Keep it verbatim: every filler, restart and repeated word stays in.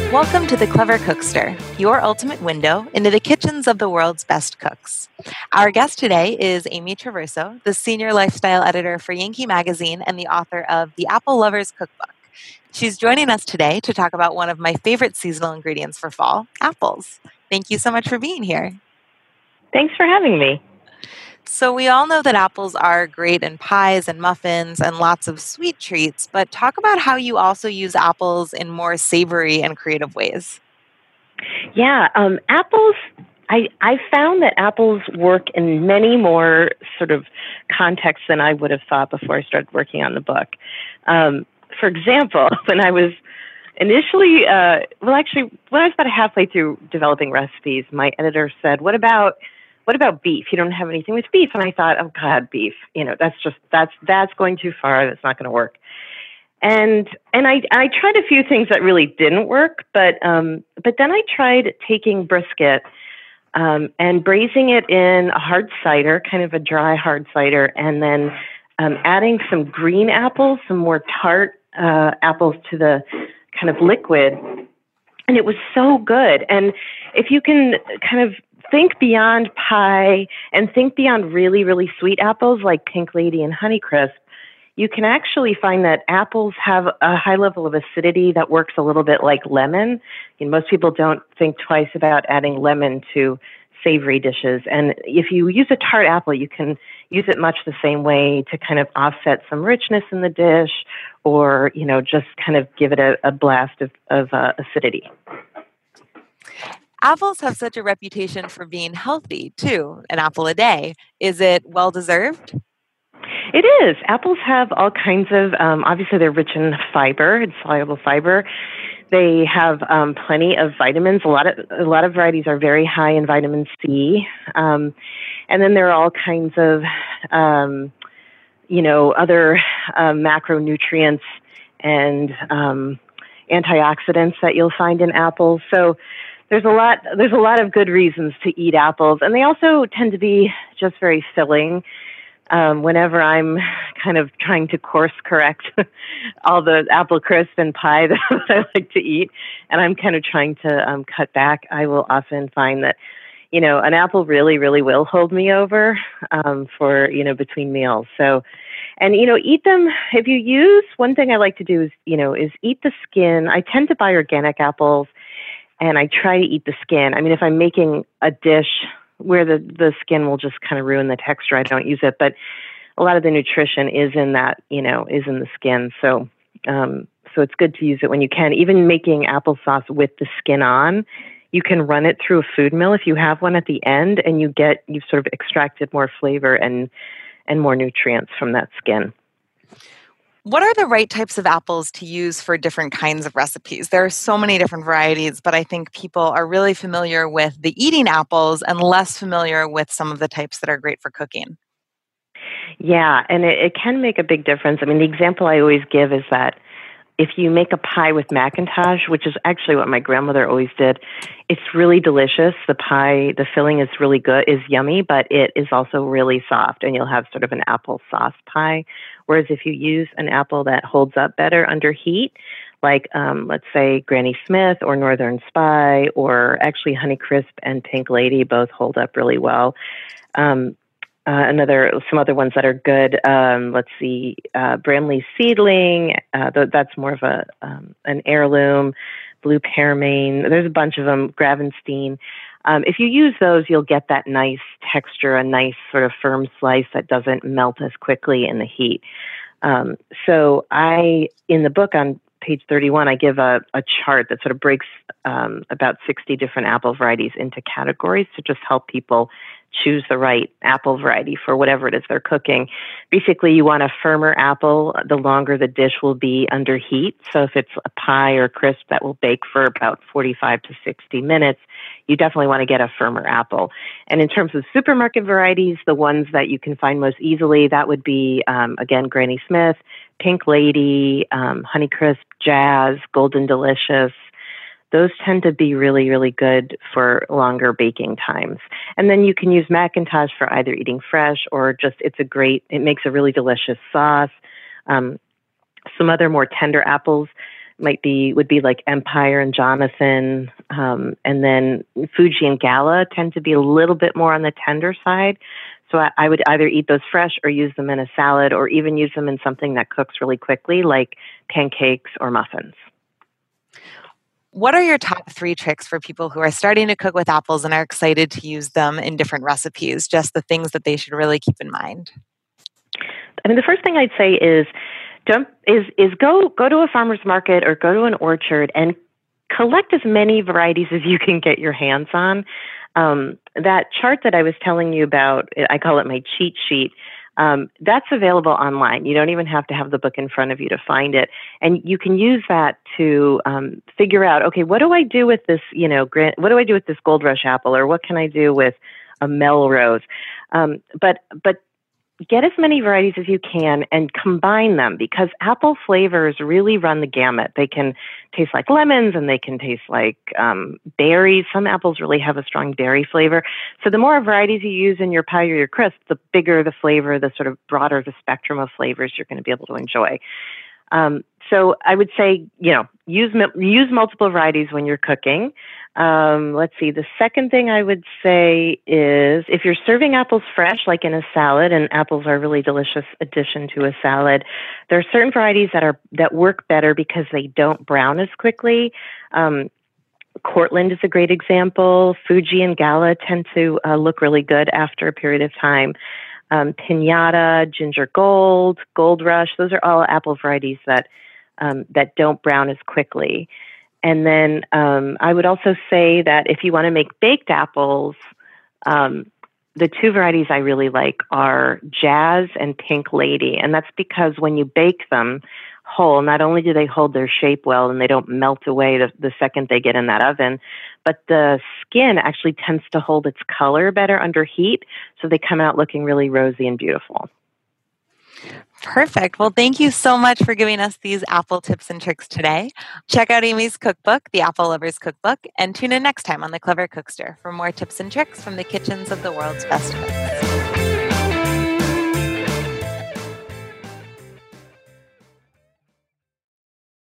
Welcome to The Clever Cookster, your ultimate window into the kitchens of the world's best cooks. Our guest today is Amy Traverso, the senior lifestyle editor for Yankee Magazine and the author of The Apple Lover's Cookbook. She's joining us today to talk about one of my favorite seasonal ingredients for fall, apples. Thank you so much for being here. Thanks for having me. So we all know that apples are great in pies and muffins and lots of sweet treats, but talk about how you also use apples in more savory and creative ways. Yeah, um, apples, I, I found that apples work in many more sort of contexts than I would have thought before I started working on the book. Um, for example, when I was initially, uh, well, actually, when I was about halfway through developing recipes, my editor said, what about What about beef? You don't have anything with beef. And I thought, oh God, beef, you know, that's just, that's, that's going too far. That's not going to work. And, and I, I tried a few things that really didn't work, but, um, but then I tried taking brisket, um, and braising it in a hard cider, kind of a dry hard cider, and then, um, adding some green apples, some more tart, uh, apples to the kind of liquid. And it was so good. And if you can kind of think beyond pie and think beyond really, really sweet apples like Pink Lady and Honeycrisp, you can actually find that apples have a high level of acidity that works a little bit like lemon. And most people don't think twice about adding lemon to savory dishes. And if you use a tart apple, you can use it much the same way to kind of offset some richness in the dish, or, you know, just kind of give it a, a blast of, of uh, acidity. Apples have such a reputation for being healthy, too. An apple a day. Is it well-deserved? It is. Apples have all kinds of, um, obviously they're rich in fiber, and soluble fiber. They have um, plenty of vitamins. A lot of a lot of varieties are very high in vitamin C. Um, and then there are all kinds of, um, you know, other uh, macronutrients and um, antioxidants that you'll find in apples. So There's a lot. There's a lot of good reasons to eat apples, and they also tend to be just very filling. Um, whenever I'm kind of trying to course correct all the apple crisp and pie that I like to eat, and I'm kind of trying to um, cut back, I will often find that, you know, an apple really, really will hold me over um, for, you know, between meals. So, and, you know, eat them. If you use, one thing I like to do is, you know, is eat the skin. I tend to buy organic apples, and I try to eat the skin. I mean, if I'm making a dish where the, the skin will just kind of ruin the texture, I don't use it. But a lot of the nutrition is in that, you know, is in the skin. So, um, so it's good to use it when you can. Even making applesauce with the skin on, you can run it through a food mill if you have one at the end, and you get, you've sort of extracted more flavor and, and more nutrients from that skin. What are the right types of apples to use for different kinds of recipes? There are so many different varieties, but I think people are really familiar with the eating apples and less familiar with some of the types that are great for cooking. Yeah, and it, it can make a big difference. I mean, the example I always give is that if you make a pie with McIntosh, which is actually what my grandmother always did, it's really delicious. The pie, the filling is really good, is yummy, but it is also really soft, and you'll have sort of an apple sauce pie. Whereas if you use an apple that holds up better under heat, like um, let's say Granny Smith or Northern Spy, or actually Honeycrisp and Pink Lady both hold up really well. Um, Uh, another, some other ones that are good. Um, let's see, uh, Bramley Seedling. Uh, th- that's more of a um, an heirloom. Blue Pearmain. There's a bunch of them. Gravenstein. Um, if you use those, you'll get that nice texture, a nice sort of firm slice that doesn't melt as quickly in the heat. Um, so I, in the book on page thirty-one, I give a, a chart that sort of breaks um, about sixty different apple varieties into categories to just help people choose the right apple variety for whatever it is they're cooking. Basically, you want a firmer apple, the longer the dish will be under heat. So if it's a pie or crisp that will bake for about forty-five to sixty minutes, you definitely want to get a firmer apple. And in terms of supermarket varieties, the ones that you can find most easily, that would be, um, again, Granny Smith, Pink Lady, um, Honeycrisp, Jazz, Golden Delicious. Those tend to be really, really good for longer baking times. And then you can use McIntosh for either eating fresh or just, it's a great, it makes a really delicious sauce. Um, some other more tender apples, might be would be like Empire and Jonathan, um, and then Fuji and Gala tend to be a little bit more on the tender side. So I, I would either eat those fresh or use them in a salad, or even use them in something that cooks really quickly, like pancakes or muffins. What are your top three tricks for people who are starting to cook with apples and are excited to use them in different recipes? Just the things that they should really keep in mind. I mean, the first thing I'd say is don't is is go go to a farmer's market or go to an orchard and collect as many varieties as you can get your hands on. Um, that chart that I was telling you about, I call it my cheat sheet. Um, that's available online. You don't even have to have the book in front of you to find it. And you can use that to um, figure out, okay, what do I do with this, you know, grand, what do I do with this Gold Rush apple, or what can I do with a Melrose? Um, but, but get as many varieties as you can and combine them, because apple flavors really run the gamut. They can taste like lemons and they can taste like um, berries. Some apples really have a strong berry flavor. So the more varieties you use in your pie or your crisp, the bigger the flavor, the sort of broader the spectrum of flavors you're going to be able to enjoy. Um, so I would say, you know, use use multiple varieties when you're cooking. Um, let's see. The second thing I would say is, if you're serving apples fresh, like in a salad, and apples are a really delicious addition to a salad, there are certain varieties that are that work better because they don't brown as quickly. Um, Cortland is a great example. Fuji and Gala tend to uh, look really good after a period of time. Um, Pinata, Ginger Gold, Gold Rush, those are all apple varieties that um, that don't brown as quickly. And then um, I would also say that if you want to make baked apples, um, the two varieties I really like are Jazz and Pink Lady. And that's because when you bake them whole, not only do they hold their shape well and they don't melt away the, the second they get in that oven, but the skin actually tends to hold its color better under heat. So they come out looking really rosy and beautiful. Perfect. Well, thank you so much for giving us these apple tips and tricks today. Check out Amy's cookbook, The Apple Lover's Cookbook, and tune in next time on The Clever Cookster for more tips and tricks from the kitchens of the world's best cooks.